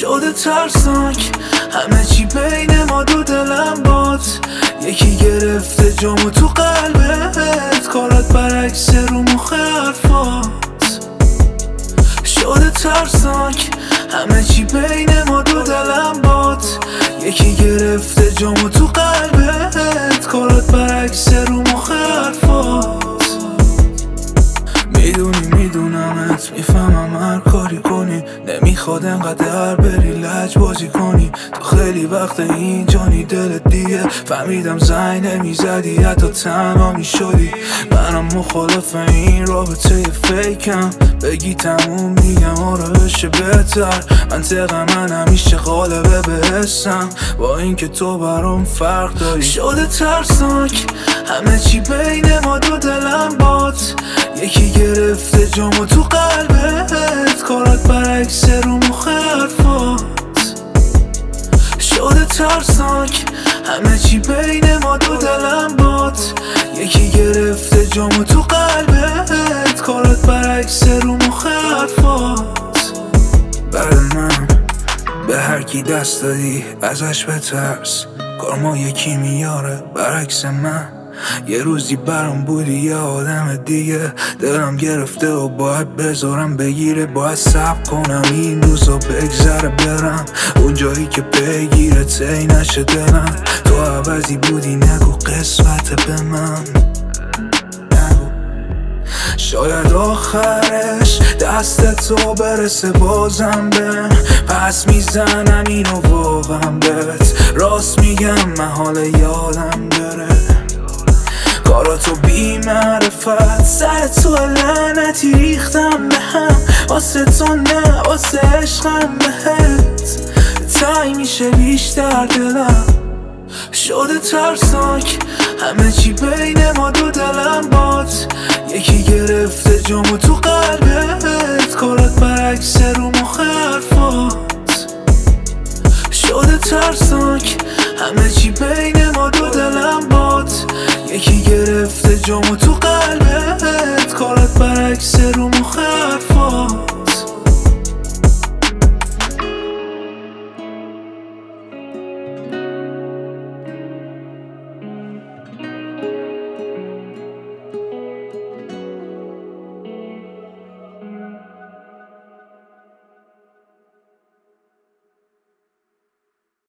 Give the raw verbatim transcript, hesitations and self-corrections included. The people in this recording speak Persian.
شده ترسناک همه چی بین ما دو دلم باد. یکی گرفته جامو تو قلبت، کارات برعکس رو مخ حرفات. شده ترسناک همه چی بین ما دو دلم باد. یکی گرفته جامو تو قلبت، کارات برعکس رو مخ حرفات. میدونی میدونمت میفهمم هر کاری کنی، نمیخواد انقدر بری لج بازی کنی. تو خیلی وقت اینجانی دلت دیگه، فهمیدم زنگ نمیزدی حتی تنها میشدی. منم مخالف این رابطه فیکم، بگی تموم میگم آره بشه بهتر. منطق من همیشه غالبه به حسم، با اینکه تو برام فرق داری. شده ترسناک همه چی بین ما دو دلم باد. یکی گرفته جامو تو قلبت، کارات برعکس رو مخ حرفات. شده ترسناک همه چی بین ما دو دلم باد. یکی گرفته جامو تو قلبت، کارات برعکس رو مخ حرفات. بعد من به هر کی دست دادی ازش بترس، کار ما یکی میاره برعکس من. یه روزی برام بودی یه آدم دیگه، دلم گرفته و باید بذارم بگیره. باید صبر کنم این روزا بگذره برم اون جایی که بگیره تی نشه دلم. تو عوضی بودی نگو قسمت به من، نگو. شاید آخرش دست تو برسه بازم بهم، پس میزنم اینو واقعا بهت راست میگم، من حال یادم داره. کاراتو بی معرفت سر تو لعنتی ریختم به هم، واسه تو نه واسه عشقم بهت تای میشه بیشتر دلم. شده ترسناک همه چی بین ما دو دلم باد. یکی گرفته جامو تو قلبت، کارات برعکس رو مخ حرفات. شده ترسناک همه چی بین ما دو دلم باد. یکی گرفته جامو تو قلبت، کارات برعکس رو مخ حرفات.